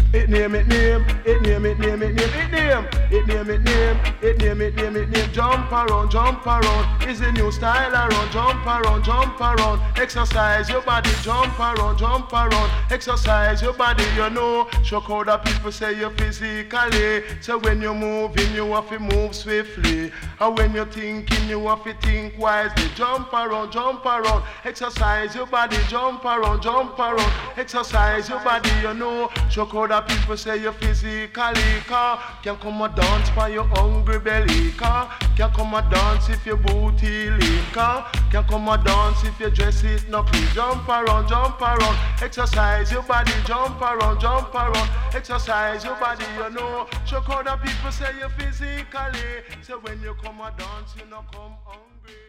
It name, it name, it name, it name, it name, it name, it name, it name, it name, it name, it name. Jump around, is a new style around. Jump around, exercise your body. Jump around, exercise your body. You know, show how the people say you physically. So when you're moving, you have to move swiftly. And when you're thinking, you have to think wisely. Jump around, exercise your body. Jump around, exercise your body. You know, show how the people say you physically. Can come and dance for your hungry belly. Can come and dance if your booty lean. Can come and dance if your dress is not clean. Jump around, exercise your body. Jump around, exercise your body. You know, show how the people say you physically. So when you come and dance, you not come hungry.